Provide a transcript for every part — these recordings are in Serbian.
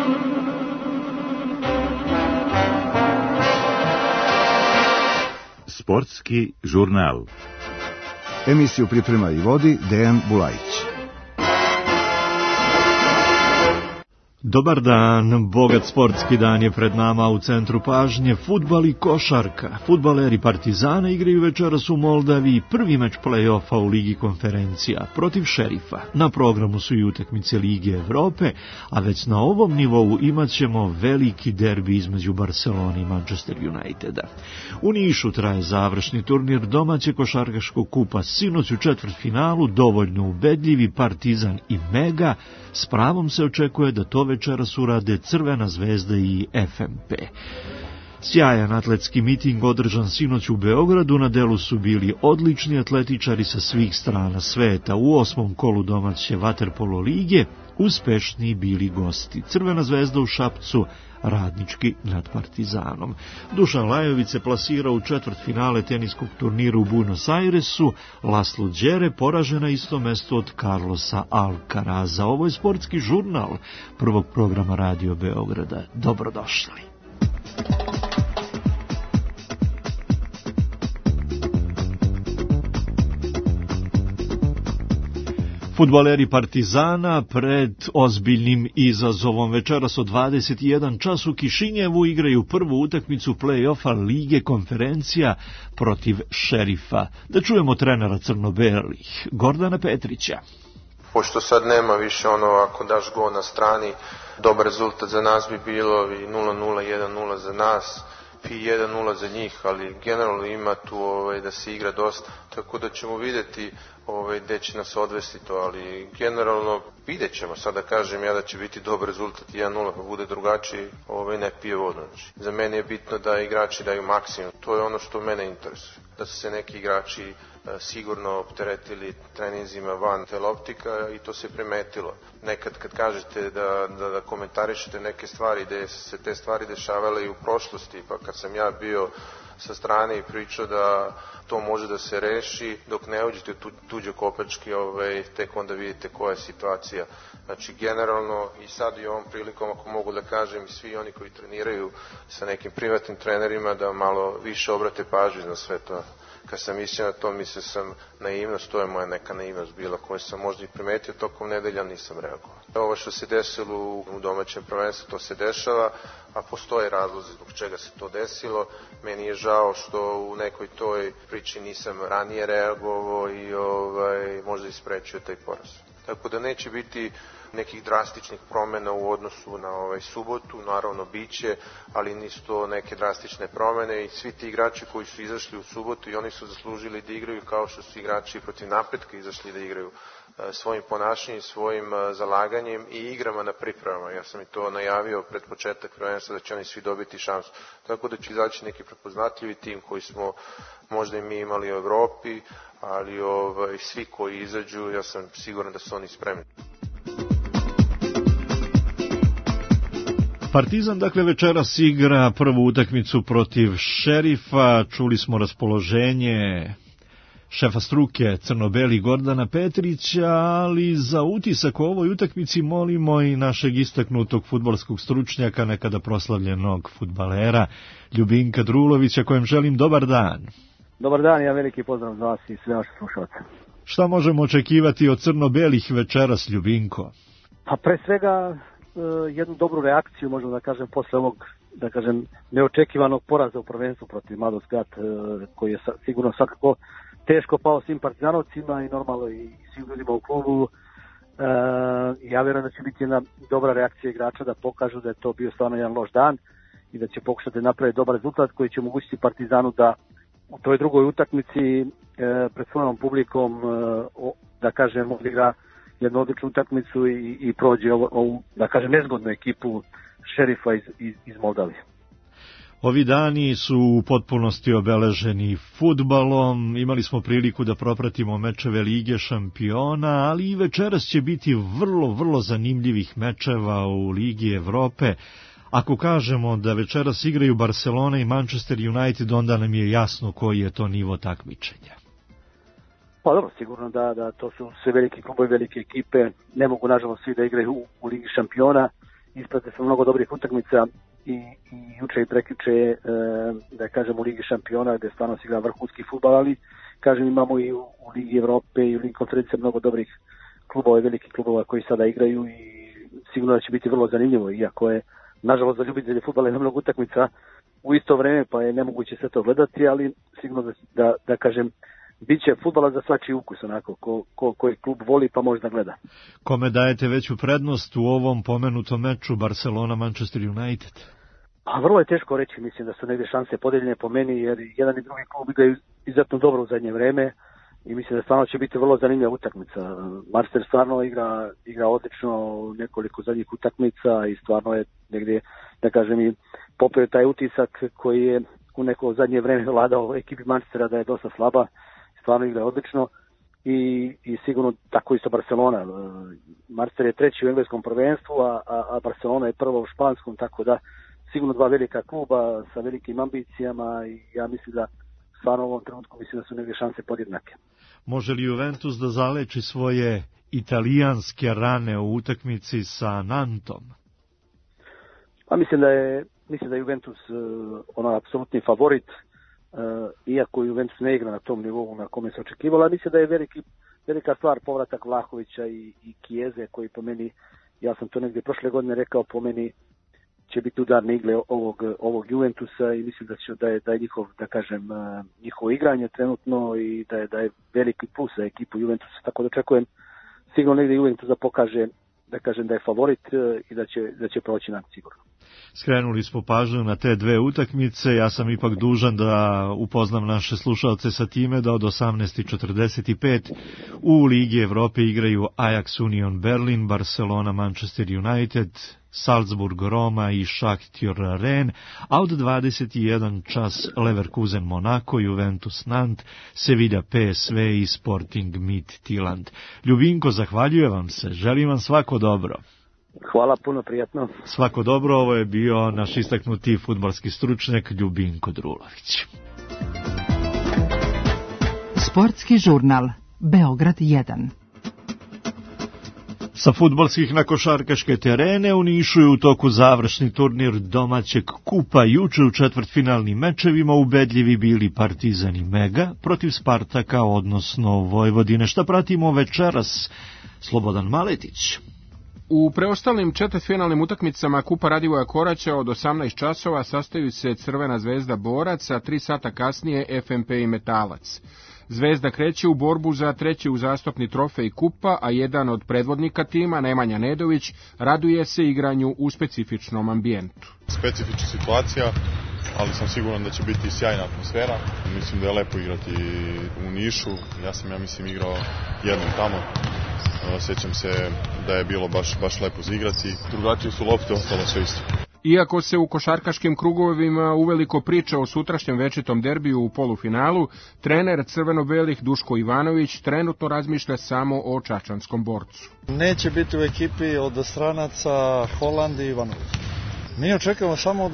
Sportski žurnal. Emisiju priprema i vodi Dejan Bulajić. Dobar dan, bogat sportski dan je pred nama. U centru pažnje fudbal i košarka. Fudbaleri Partizana igraju večeras u Moldaviji prvi meč play-offa u Ligi konferencija protiv Šerifa. Na programu su i utakmice Lige Evrope, a već na ovom nivou imat ćemo veliki derbi između Barcelone i Manchester Uniteda. U Nišu traje završni turnir domaće košarkaškog kupa. Sinoć u četvrtfinalu dovoljno ubedljivi Partizan i Mega. S pravom se očekuje da to večeras urade Crvena zvezda i FNP. Sjajan atletski miting održan sinoć u Beogradu. Na delu su bili odlični atletičari sa svih strana sveta. U 8. kolu domaće vaterpolo lige uspešniji bili gosti. Crvena zvezda u Šapcu, Radnički nad Partizanom. Dušan Lajović se plasirao u četvrtfinale teniskog turnira u Buenos Airesu. Laslo Đere poražen na isto mesto od Carlosa Alcaraza. Ovo je sportski žurnal prvog programa Radio Beograda. Dobrodošli. Fudbaleri Partizana pred ozbiljnim izazovom. Večeras od 21 čas u Kišinjevu igraju prvu utakmicu play-offa Lige konferencija protiv Šerifa. Da čujemo trenera crno-belih, Gordana Petrića. Pošto sad nema više ako daš gol na strani, dobar rezultat za nas bi bilo i 0-0, 1-0 za nas i 1-0 za njih, ali generalno ima tu da se igra dosta, tako da ćemo vidjeti gde će nas odvesti to, ali generalno vidjet ćemo. Sada kažem ja da će biti dobar rezultat 1-0, pa bude drugačiji, ne pije vodu. Za mene je bitno da igrači daju maksimum, to je ono što mene interesuje. Da su se neki igrači sigurno opteretili treninzima van teloptika i to se primetilo. Nekad kad kažete da komentarišete neke stvari, da se te stvari dešavale i u prošlosti, pa kad sam ja bio sa strane i pričao da to može da se reši, dok ne uđete u tuđe kopačke, tek onda vidite koja je situacija. Znači, generalno i sad i ovom prilikom, ako mogu da kažem, i svi oni koji treniraju sa nekim privatnim trenerima, da malo više obrate pažnju na sve to. Kad sam mislio na to, mislio sam naivnost, to je moja neka naivnost bila koju sam možda i primetio tokom nedelja, nisam reagovao. Ovo što se desilo u domaćem prvenstvu, to se dešava, a postoje razlozi zbog čega se to desilo. Meni je žao što u nekoj toj priči nisam ranije reagovao i možda isprečio taj poraz. Tako da neće biti nekih drastičnih promjena u odnosu na subotu, naravno biće, ali nisu to neke drastične promjene i svi ti igrači koji su izašli u subotu i oni su zaslužili da igraju kao što su igrači protiv Napretka izašli da igraju svojim ponašanjem, svojim zalaganjem i igrama na pripremama. Ja sam i to najavio pred početak prvenstva da će oni svi dobiti šansu. Tako da će izaći neki prepoznatljivi tim koji smo možda i mi imali u Evropi, ali svi koji izađu, ja sam siguran da su oni spremni. Partizan dakle večeras igra prvu utakmicu protiv Šerifa. Čuli smo raspoloženje šefa struke crno-beli Gordana Petrića, ali za utisak o ovoj utakmici molimo i našeg istaknutog fudbalskog stručnjaka, nekada proslavljenog fudbalera Ljubinka Drulovića, kojem želim dobar dan. Dobar dan, ja veliki pozdrav za vas i sve vaše slušalce. Šta možemo očekivati od crno-belih večeras, Ljubinko? Pa pre svega jednu dobru reakciju, možemo da kažem, posle ovog, da kažem, neočekivanog poraza u prvenstvu protiv Mladost Gat, koji je sigurno svakako teško pao svim partizanovcima i normalno i svim ljudima u klubu. Ja vjerujem da će biti jedna dobra reakcija igrača da pokažu da je to bio stvarno jedan loš dan i da će pokušati napraviti dobar rezultat koji će omogućiti Partizanu da u toj drugoj utakmici pred svojom publikom, da kažem, odigra jednu odličnu utakmicu i prođe ovu, da kažem, nezgodnu ekipu Šerifa iz Moldavije. Ovi dani su u potpunosti obeleženi fudbalom. Imali smo priliku da propratimo mečeve Lige šampiona, ali i večeras će biti vrlo zanimljivih mečeva u Ligi Evrope. Ako kažemo da večeras igraju Barcelona i Manchester United, onda nam je jasno koji je to nivo takmičenja. Pa dobro, sigurno da to su sve veliki klubovi, velike ekipe. Ne mogu nažalost svi da igraju u Ligi šampiona ispratili smo mnogo dobrih utakmica i juče i prekjuče, da kažem, u Ligi šampiona gde stvarno se igra vrhunski fudbal, ali kažem imamo i u Ligi Evrope i u Ligi konferencije mnogo dobrih klubova i velikih klubova koji sada igraju i sigurno da će biti vrlo zanimljivo, iako je nažalost za ljubitelje fudbala ima mnogo utakmica u isto vreme, pa je nemoguće sve to gledati, ali sigurno da kažem, bit će fudbala za svačiji ukus, onako, koji klub voli pa može da gleda. Kome dajete veću prednost u ovom pomenutom meču Barcelona-Manchester United? A vrlo je teško reći, mislim da su negdje šanse podeljene po meni, jer jedan i drugi klub igraju izuzetno dobro u zadnje vreme i mislim da stvarno će biti vrlo zanimljiva utakmica. Marseille stvarno igra odlično nekoliko zadnjih utakmica i stvarno je negdje, da kažem, i popeo taj utisak koji je u neko zadnje vreme vladao ekipi Manchestera da je dosta slaba, stvarno igra odlično i sigurno tako isto Barcelona. Manchester je treći u engleskom prvenstvu, a Barcelona je prvo u španskom, tako da sigurno dva velika kluba sa velikim ambicijama i ja mislim da stvarno u ovom trenutku mislim da su neke šanse podjednake. Može li Juventus da zaleči svoje italijanske rane u utakmici sa Nantom? Pa mislim da je Juventus apsolutni favorit, iako Juventus ne igra na tom nivou na kome se očekivalo, ali mislim da je velika stvar povratak Vlahovića i Chiese, koji po meni, ja sam to negdje prošle godine rekao, po meni će biti udarne igle ovog Juventusa i mislim da je njihov, da kažem, njihovo igranje trenutno i da je veliki plus za ekipu Juventusa, tako da očekujem sigurno negdje Juventus da pokaže, da kažem, da je favorit i da će proći nam sigurno. Skrenuli smo pažnju na te dve utakmice, ja sam ipak dužan da upoznam naše slušalce sa time da od 18:45 u Ligi Evrope igraju Ajax Union Berlin, Barcelona Manchester United, Salzburg Roma i Shakhtar Rennes, a od 21 čas Leverkusen Monaco, Juventus Nant, Sevilla PSV i Sporting Midtjylland. Ljubinko, zahvaljujem vam se, želim vam svako dobro. Hvala, puno prijatno. Svako dobro, ovo je bio naš istaknuti fudbalski stručnjak Ljubinko Drulović. Sportski žurnal Beograd 1. Sa fudbalskih na košarkaške terene u Nišu je u toku završni turnir domaćeg kupa. Juče u četvrtfinalnim mečevima ubedljivi bili Partizan i Mega protiv Spartaka, odnosno Vojvodine. Šta pratimo večeras? Slobodan Maletić. U preostalim četvrtfinalnim utakmicama Kupa Radivoja Koraća od 18 časova sastaju se Crvena Zvezda Borac, a 3 sata kasnije FNP i Metalac. Zvezda kreće u borbu za treći uzastopni trofej kupa, a jedan od predvodnika tima, Nemanja Nedović, raduje se igranju u specifičnom ambijentu. Specifična situacija, ali sam siguran da će biti sjajna atmosfera. Mislim da je lepo igrati u Nišu. Ja sam igrao jednom tamo. Sjećam se da je bilo baš lepo za igrati. Drugačije su lopte, ostalo sve isto. Iako se u košarkaškim krugovima uveliko priča o sutrašnjem večitom derbiju u polufinalu, trener crveno-belih Duško Ivanović trenutno razmišlja samo o čačanskom borcu. Neće biti u ekipi od stranaca Holand i Ivanović. Mi očekujemo samo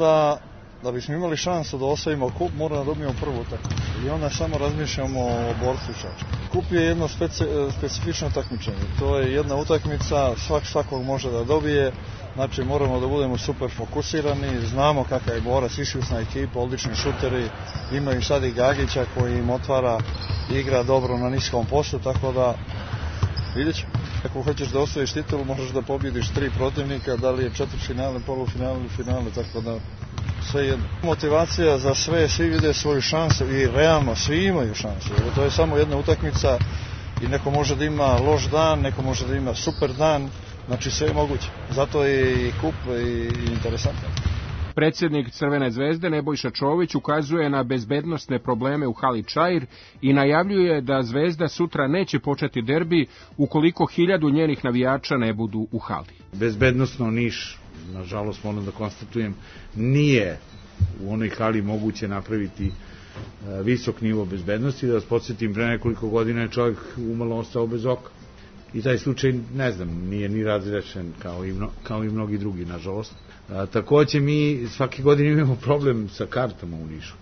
da bismo imali šansu da osvojimo kup, moramo da dobijemo prvu utakmicu. I onda samo razmišljamo o borcu Čačka. Kup je jedno specifično takmičenje. To je jedna utakmica, svakog može da dobije. Znači moramo da budemo super fokusirani, znamo kakav je borac, iskusna ekipa, odlični šuteri, imaju sad i Gagića koji im otvara igra dobro na niskom postu, tako da vidjet ćemo. Ako hoćeš da osvojiš titulu, možeš da pobjediš 3 protivnika, da li je četvrtfinale, polufinale ili finale, tako da sve jedno. Motivacija za sve, svi vide svoju šansu i realno svi imaju šansu. To je samo jedna utakmica i neko može da ima loš dan, neko može da ima super dan, znači sve je moguće. Zato je i kup i interesantan. Predsjednik Crvene Zvezde Nebojša Čović ukazuje na bezbednosne probleme u hali Čair i najavljuje da Zvezda sutra neće početi derbi ukoliko 1000 njenih navijača ne budu u hali. Bezbednosno Niš, nažalost moram da konstatujem, nije u onoj hali moguće napraviti visok nivo bezbednosti. Da vas podsjetim, pre nekoliko godina je čovjek umalo ostao bez oka. I taj slučaj, ne znam, nije ni razrešen kao i mnogi drugi, nažalost. Takođe, mi svake godine imamo problem sa kartama u Nišu.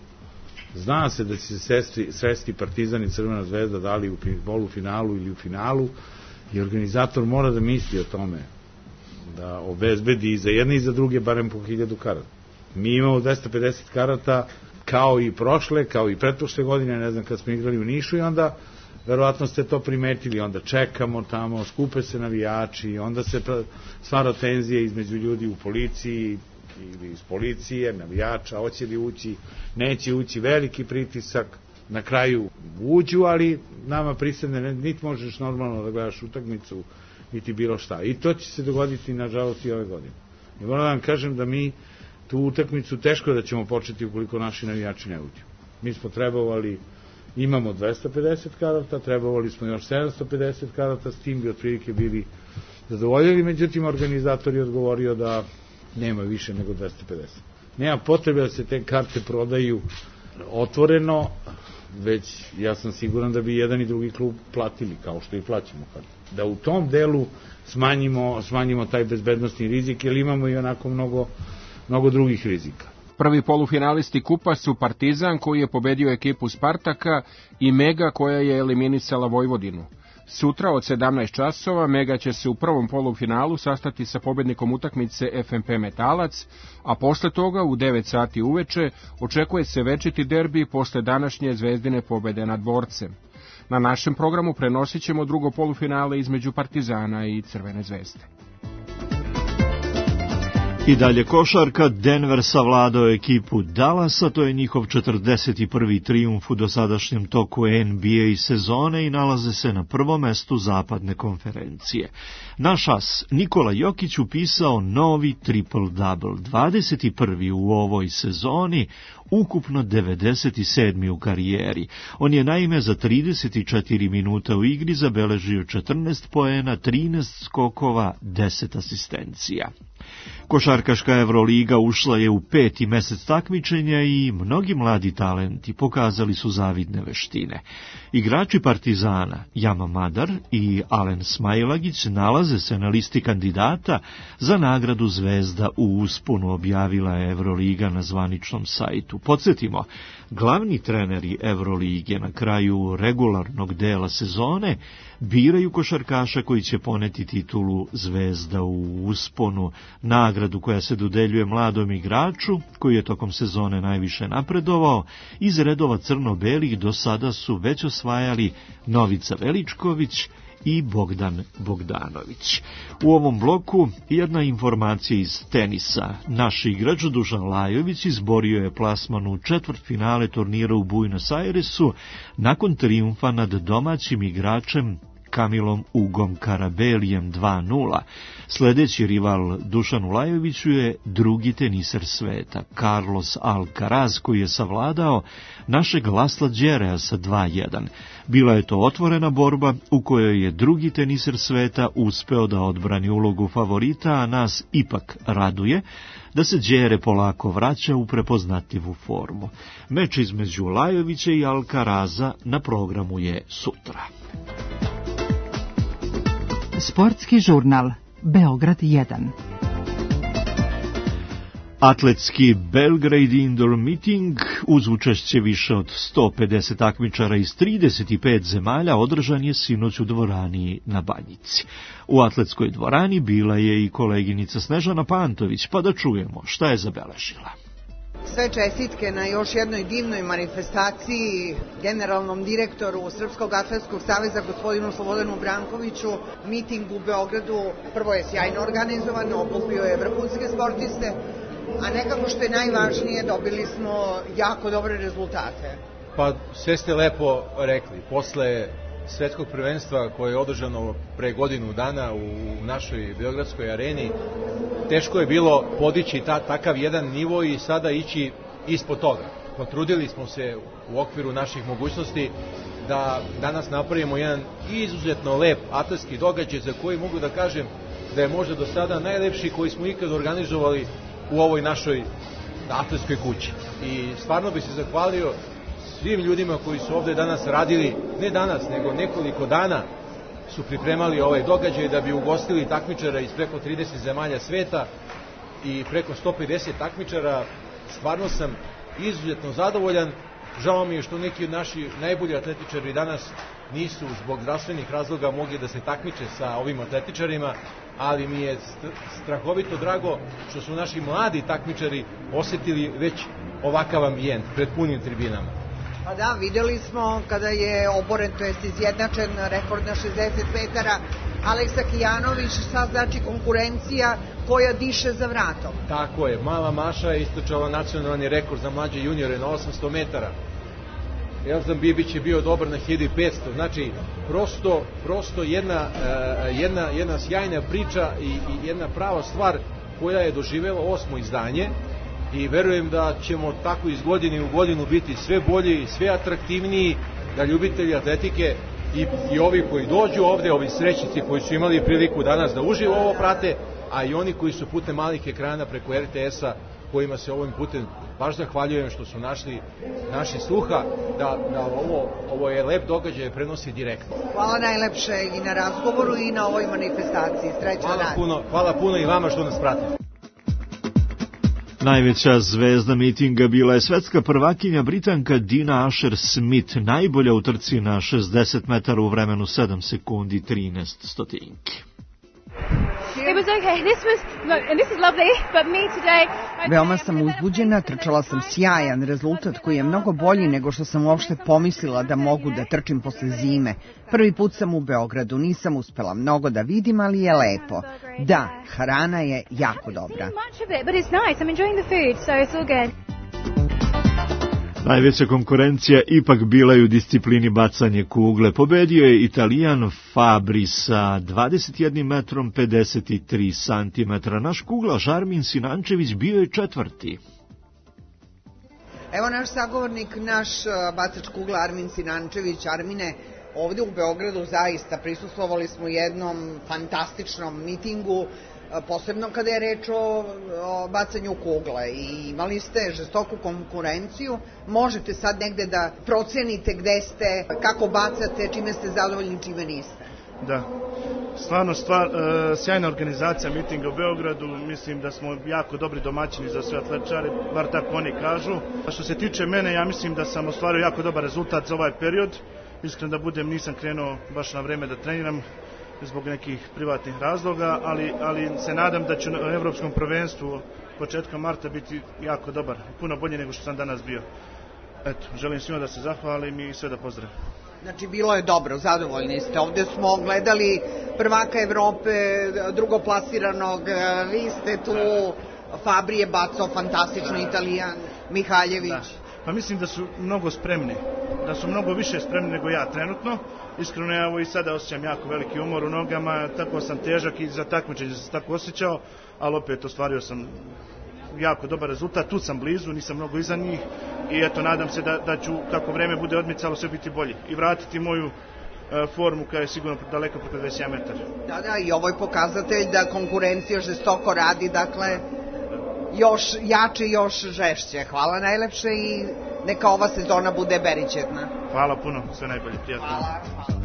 Zna se da će se sresti Partizan i Crvena Zvezda da li u polufinalu ili u finalu i organizator mora da misli o tome. da obezbedi i za jedne i za druge barem po 1000 karata. Mi imamo 250 karata kao i prošle, kao i pretprošle godine, ne znam, kad smo igrali u Nišu, i onda verovatno ste to primetili, onda čekamo tamo, skupe se navijači, onda se stvara tenzija između ljudi u policiji ili iz policije, navijača, hoće li ući, neće ući, veliki pritisak, na kraju uđu, ali nama prisadne, niti možeš normalno da gledaš utakmicu, niti bilo šta. I to će se dogoditi, nažalost, i ove godine. I moram da vam kažem da mi tu utakmicu teško da ćemo početi ukoliko naši navijači ne uđu. Mi smo trebovali, imamo 250 karata, trebovali smo još 750 karata, s tim bi otprilike bili zadovoljili, međutim organizator je odgovorio da nema više nego 250. Nema potrebe da se te karte prodaju otvoreno, već ja sam siguran da bi jedan i drugi klub platili, kao što i plaćamo karte. Da u tom delu smanjimo taj bezbednostni rizik, jer imamo i onako mnogo drugih rizika. Prvi polufinalisti kupa su Partizan, koji je pobedio ekipu Spartaka, i Mega, koja je eliminisala Vojvodinu. Sutra od 17 časova Mega će se u prvom polufinalu sastati sa pobednikom utakmice FNP Metalac, a posle toga u 9 sati uveče očekuje se večiti derbi posle današnje Zvezdine pobede nad Borcem. Na našem programu prenosit ćemo drugo polufinale između Partizana i Crvene zvezde. I dalje košarka, Denver savladao ekipu Dallasa, to je njihov 41. trijumf u dosadašnjem toku NBA sezone i nalaze se na prvom mestu zapadne konferencije. Naš as Nikola Jokić upisao novi triple-double, 21. u ovoj sezoni, ukupno 97. u karijeri. On je naime za 34 minuta u igri zabeležio 14 poena, 13 skokova, 10 asistencija. Košarkaška Evroliga ušla je u 5. mesec takmičenja i mnogi mladi talenti pokazali su zavidne veštine. Igrači Partizana Jama Madar i Alen Smailagić nalaze se na listi kandidata za nagradu Zvezda u usponu, objavila je Evroliga na zvaničnom sajtu. Podsjetimo, glavni treneri Evrolige na kraju regularnog dela sezone biraju košarkaša koji će poneti titulu Zvezda u usponu, nagradu koja se dodeljuje mladom igraču koji je tokom sezone najviše napredovao. Iz redova crno-belih do sada su već osvajali Novica Veličković i Bogdan Bogdanović. U ovom bloku jedna informacija iz tenisa. Naš igrač Dušan Lajović izborio je plasman u četvrtfinale turnira u Buenos Airesu nakon trijumfa nad domaćim igračem Kamilom Ugom Karabelijem 2:0. Sljedeći rival Dušanu Lajoviću je drugi teniser sveta, Carlos Alcaraz, koji je savladao našeg Lasla Đerea sa 2:1. Bila je to otvorena borba u kojoj je drugi teniser sveta uspeo da odbrani ulogu favorita, a nas ipak raduje da se Đere polako vraća u prepoznatljivu formu. Meč između Lajovića i Alcaraza na programu je sutra. Sportski žurnal Beograd 1. Atletski Belgrade Indoor Meeting uz učešće više od 150 takmičara iz 35 zemalja održan je sinoć u dvorani na Banjici. U atletskoj dvorani bila je i koleginica Snežana Pantović, pa da čujemo šta je zabeležila. Sve čestitke na još jednoj divnoj manifestaciji generalnom direktoru Srpskog atletskog saveza gospodinu Slobodanu Brankoviću. Miting u Beogradu prvo je sjajno organizovan, okupio je vrhunske sportiste, a nekako što je najvažnije dobili smo jako dobre rezultate. Pa sve ste lepo rekli, posle svetskog prvenstva koje je održano pre godinu dana u našoj beogradskoj areni, teško je bilo podići takav jedan nivo i sada ići ispod toga. Potrudili smo se u okviru naših mogućnosti da danas napravimo jedan izuzetno lep atletski događaj za koji mogu da kažem da je možda do sada najlepši koji smo ikad organizovali u ovoj našoj atletskoj kući. I stvarno bi se zahvalio svim ljudima koji su ovde danas radili, ne danas, nego nekoliko dana su pripremali ovaj događaj da bi ugostili takmičara iz preko 30 zemalja sveta i preko 150 takmičara. Stvarno sam izuzetno zadovoljan. Žao mi je što neki od naši najbolji atletičari danas nisu zbog zdravstvenih razloga mogli da se takmiče sa ovim atletičarima, ali mi je strahovito drago što su naši mladi takmičari osetili već ovakav ambijent pred punim tribinama. Pa da, videli smo kada je oboren, to jest izjednačen rekord na 60 metara, Aleksa Kijanović, šta znači konkurencija koja diše za vratom. Tako je, mala Maša je istočala nacionalni rekord za mlađe juniore na 800 metara. Elzan Bibić je bio dobar na 1500, znači prosto jedna sjajna priča i jedna prava stvar koja je doživela 8. izdanje i verujem da ćemo tako iz godine u godinu biti sve bolji, sve atraktivniji, da ljubitelji atletike i ovi koji dođu ovde, ovi srećnici koji su imali priliku danas da uživo ovo prate, a i oni koji su putem malih ekrana preko RTS-a, kojima se ovim putem baš zahvaljujem što su naši sluha da ovo je lep događaj prenosi direktno. Hvala najlepše i na razgovoru i na ovoj manifestaciji. Srećan dan. Hvala puno i vama što nas pratite. Najveća zvezda mitinga bila je svetska prvakinja Britanka Dina Asher-Smith, najbolja u trci na 60 metara u vremenu 7 sekundi 13 stotinki. Veoma sam uzbuđena, trčala sam sjajan rezultat koji je mnogo bolji nego što sam uopšte pomislila da mogu da trčim posle zime. Prvi put sam u Beogradu, nisam uspela mnogo da vidim, ali je lepo. Da, hrana je jako dobra. Najveća konkurencija ipak bila je u disciplini bacanje kugle. Pobedio je Italijan Fabri sa 21 metrom 53 santimetra. Naš kuglaš Armin Sinančević bio je četvrti. Evo naš sagovornik, naš bacač kugle Armin Sinančević. Armine, ovde u Beogradu zaista prisustvovali smo jednom fantastičnom mitingu, posebno kada je reč o bacanju kugle i imali ste žestoku konkurenciju. Možete sad negde da procenite gde ste, kako bacate, čime ste zadovoljni, čime niste? Da, stvarno sjajna organizacija mitinga u Beogradu, mislim da smo jako dobri domaćini za sve atletičare, bar tako oni kažu. A što se tiče mene, ja mislim da sam ostvario jako dobar rezultat za ovaj period. Iskreno da budem, nisam krenuo baš na vreme da treniram zbog nekih privatnih razloga, ali se nadam da ću na Evropskom prvenstvu početkom marta biti jako dobar, puno bolji nego što sam danas bio. Eto, želim svima da se zahvalim i sve da pozdravim. Znači, bilo je dobro, zadovoljni ste. Ovde smo gledali prvaka Evrope, drugoplasiranog, vi ste tu, Fabri je bacao fantastično, Italijan, Mihaljević. Da. Pa mislim da su mnogo spremni, da su mnogo više spremni nego ja trenutno. Iskreno, ja i sada osjećam jako veliki umor u nogama, tako sam težak i za takmičenje sam se tako osjećao, ali opet ostvario sam jako dobar rezultat, tu sam blizu, nisam mnogo iza njih i eto, nadam se da ću, kako vreme bude odmicalo, sve biti bolji i vratiti moju formu koja je sigurno daleko preko 21 metar. Da, i ovo je pokazatelj da konkurencija žestoko radi, dakle, još jače, još žešće. Hvala najlepše i neka ova sezona bude beričetna. Hvala puno, sve najbolje, prijatno. Hvala.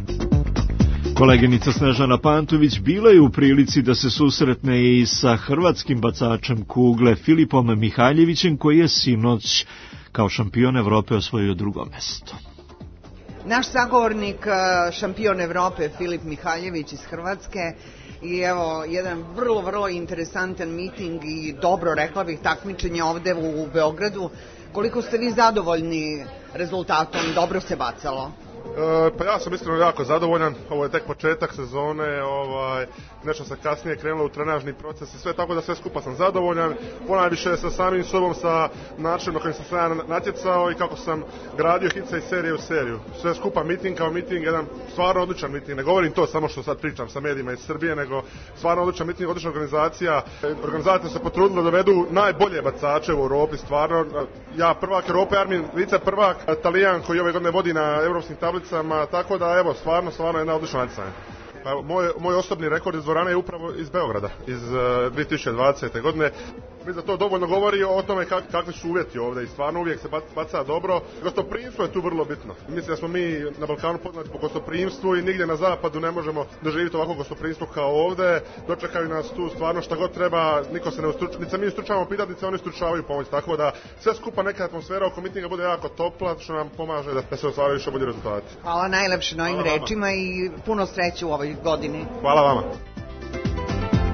Koleginica Snežana Pantović bila je u prilici da se susretne i sa hrvatskim bacačem kugle Filipom Mihaljevićem, koji je sinoć kao šampion Evrope osvojio drugo mesto. Naš sagovornik, šampion Evrope Filip Mihaljević iz Hrvatske, i evo, jedan vrlo interesantan miting i dobro, rekla bih, takmičenje ovde u Beogradu. Koliko ste vi zadovoljni rezultatom? Dobro se bacalo? Pa ja sam iskreno jako zadovoljan, ovo je tek početak sezone, nešto se kasnije krenulo u trenažni proces i sve, tako da sve skupa sam zadovoljan, ponajviše sa samim sobom, sa načinom na kojem sam se ja natjecao i kako sam gradio hice iz serije u seriju. Sve skupa miting kao miting, jedan stvarno odličan miting, ne govorim to samo što sad pričam sa medijima iz Srbije, nego stvarno odličan miting, odlična organizacija. Organizatori se potrudili da dovedu najbolje bacače u Europi, stvarno. Ja prvak Europe, Armin Vica prvak, Italijan koji ove godine vodi na evropskim tablicama, tako da evo, stvarno jedna odlična natjecanja. Moj osobni rekord iz dvorane je upravo iz Beograda, iz 2020. godine. Mislim da to dovoljno govori o tome kakvi su uvjeti ovde i stvarno uvijek se baca dobro. Gostoprimstvo je tu vrlo bitno. Mislim da smo mi na Balkanu poznati po gostoprimstvu i nigdje na zapadu ne možemo doživjeti ovako gostoprimstvo kao ovde. Dočekaju nas tu stvarno šta god treba, niko se ne ustručava, niti se mi ustručavamo pitati, niti se oni ustručavaju pomoći. Tako da sve skupa neka atmosfera oko mitinga bude jako topla, što nam pomaže da se ostvaraju što bolji rezultati. Hvala najlepše na ovim rečima i puno sreće u ovoj godini. Hvala vama.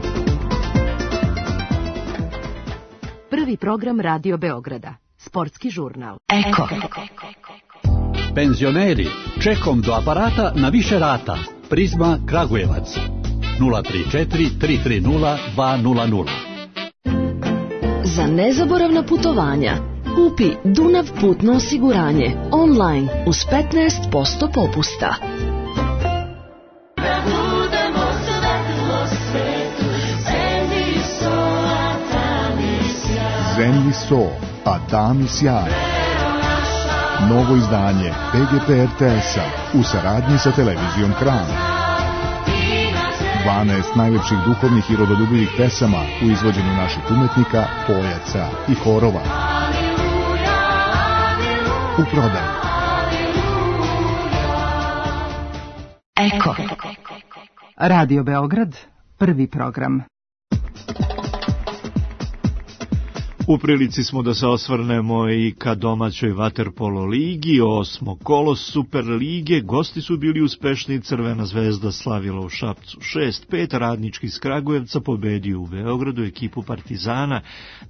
Prvi program Radio Beograda. Sportski žurnal. Eko. Penzioneri, čekom do aparata na više rata. Prizma Kragujevac. 034 330 200. Za nezaboravna putovanja kupi Dunav putno osiguranje online uz 15% popusta. Zemlji so, a tami sjaj. Novo izdanje PGP RTS-a u saradnji sa televizijom Kran. 12 najlepših duhovnih i rodoljubivih pesama u izvođenju naših umetnika, pojaca i horova. U prodaju. Eko. Radio Beograd, prvi program. U prilici smo da se osvrnemo i ka domaćoj vaterpolo ligi, 8. kolo Super lige. Gosti su bili uspešni, Crvena zvezda slavila u Šapcu 6-5, Radnički iz Kragujevca pobedio u Beogradu ekipu Partizana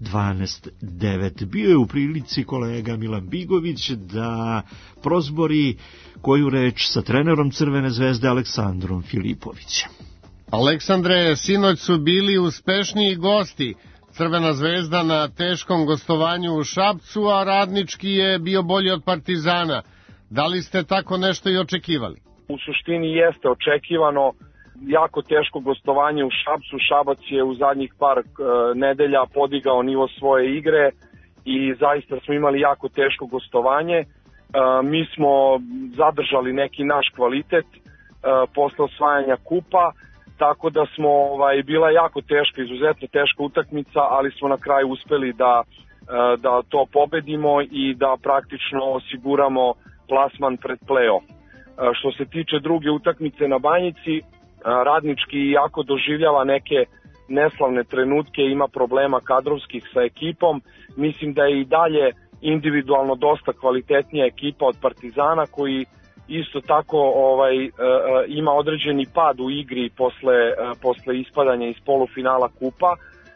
12-9. Bio je u prilici kolega Milan Bigović da prozbori koju reč sa trenerom Crvene zvezde Aleksandrom Filipovićem. Aleksandre, sinoć su bili uspešniji gosti. Crvena zvezda na teškom gostovanju u Šapcu, a Radnički je bio bolji od Partizana. Da li ste tako nešto i očekivali? U suštini jeste očekivano. Jako teško gostovanje u Šapcu. Šabac je u zadnjih par nedelja podigao nivo svoje igre i zaista smo imali jako teško gostovanje. Mi smo zadržali neki naš kvalitet posle osvajanja kupa, tako da smo, bila jako teška, izuzetno teška utakmica, ali smo na kraju uspeli da to pobedimo i da praktično osiguramo plasman pred play-off. Što se tiče druge utakmice na Banjici, Radnički jako doživljava neke neslavne trenutke, ima problema kadrovskih sa ekipom. Mislim da je i dalje individualno dosta kvalitetnija ekipa od Partizana, koji isto tako ima određeni pad u igri posle ispadanja iz polufinala kupa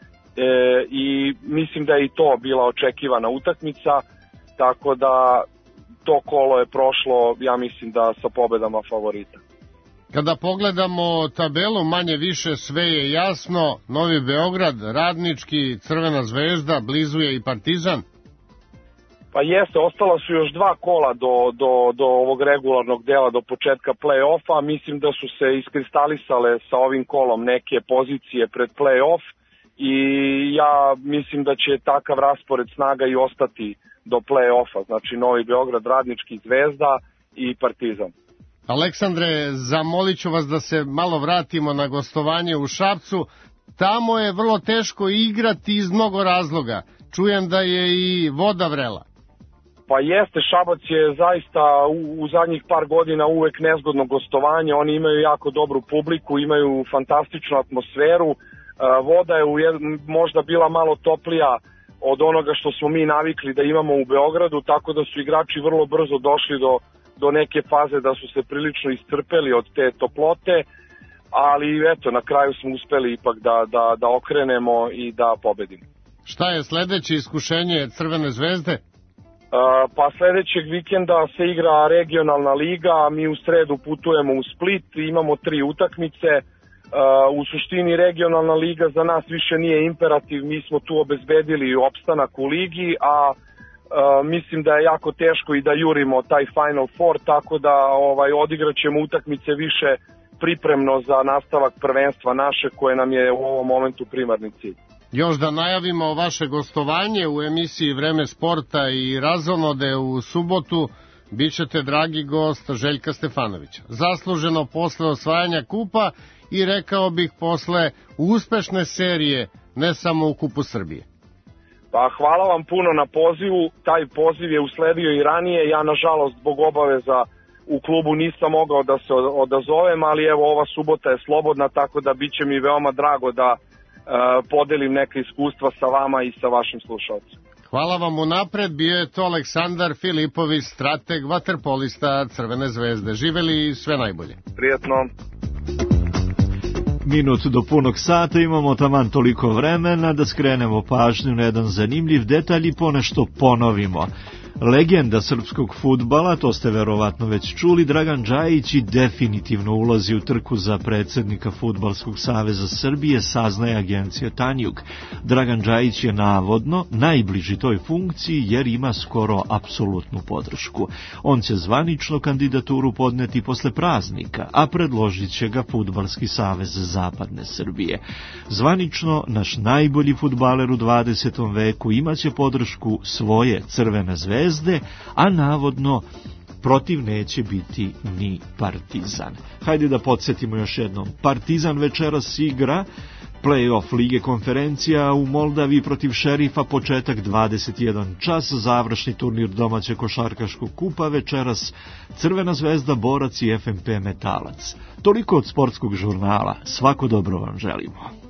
i mislim da je i to bila očekivana utakmica, tako da to kolo je prošlo, ja mislim da sa pobedama favorita. Kada pogledamo tabelu, manje više sve je jasno. Novi Beograd, Radnički, Crvena zvezda, blizu je i Partizan. Pa jeste, ostala su još 2 kola do ovog regularnog dela, do početka play-offa. Mislim da su se iskristalisale sa ovim kolom neke pozicije pred play-off i ja mislim da će takav raspored snaga i ostati do play-offa. Znači Novi Beograd, Radnički, Zvezda i Partizan. Aleksandre, zamolit ću vas da se malo vratimo na gostovanje u Šapcu. Tamo je vrlo teško igrati iz mnogo razloga. Čujem da je i voda vrela. Pa jeste, Šabac je zaista u zadnjih par godina uvek nezgodno gostovanje, oni imaju jako dobru publiku, imaju fantastičnu atmosferu, voda je možda bila malo toplija od onoga što smo mi navikli da imamo u Beogradu, tako da su igrači vrlo brzo došli do neke faze da su se prilično iscrpeli od te toplote, ali eto, na kraju smo uspeli ipak da okrenemo i da pobedimo. Šta je sledeće iskušenje Crvene zvezde? Pa sledećeg vikenda se igra regionalna liga, mi u sredu putujemo u Split, imamo 3 utakmice. U suštini regionalna liga za nas više nije imperativ, mi smo tu obezbedili opstanak u ligi, a mislim da je jako teško i da jurimo taj Final Four, tako da odigrat ćemo utakmice više pripremno za nastavak prvenstva naše, koje nam je u ovom momentu primarni cilj. Još da najavimo vaše gostovanje u emisiji Vreme sporta i razonode u subotu, bit ćete dragi gost Željka Stefanovića. Zasluženo posle osvajanja kupa i rekao bih posle uspešne serije, ne samo u Kupu Srbije. Pa hvala vam puno na pozivu, taj poziv je usledio i ranije, ja nažalost zbog obaveza u klubu nisam mogao da se odazovem, ali evo ova subota je slobodna, tako da bit će mi veoma drago da podelim neke iskustva sa vama i sa vašim slušalcima. Hvala vam unapred, bio je to Aleksandar Filipović, strateg vaterpolista Crvene zvezde. Živeli i sve najbolje. Prijetno. minut do punog sata, imamo taman toliko vremena da skrenemo pažnju na jedan zanimljiv detalj i ponešto ponovimo. Legenda srpskog fudbala, to ste verovatno već čuli, Dragan Džajić i definitivno ulazi u trku za predsjednika Fudbalskog saveza Srbije, saznaje agencija Tanjug. Dragan Džajić je navodno najbliži toj funkciji jer ima skoro apsolutnu podršku. On će zvanično kandidaturu podneti posle praznika, a predložit će ga Fudbalski savez Zapadne Srbije. Zvanično, naš najbolji fudbaler u 20. veku imaće podršku svoje Crvene zvezde, a navodno protiv neće biti ni Partizan. Hajde da podsjetimo još jednom. Partizan večeras igra play-off Lige konferencija u Moldaviji protiv Šerifa, početak 21 čas, završni turnir domaće košarkaškog kupa večeras Crvena zvezda, Borac i FNP Metalac. Toliko od sportskog žurnala. Svako dobro vam želimo.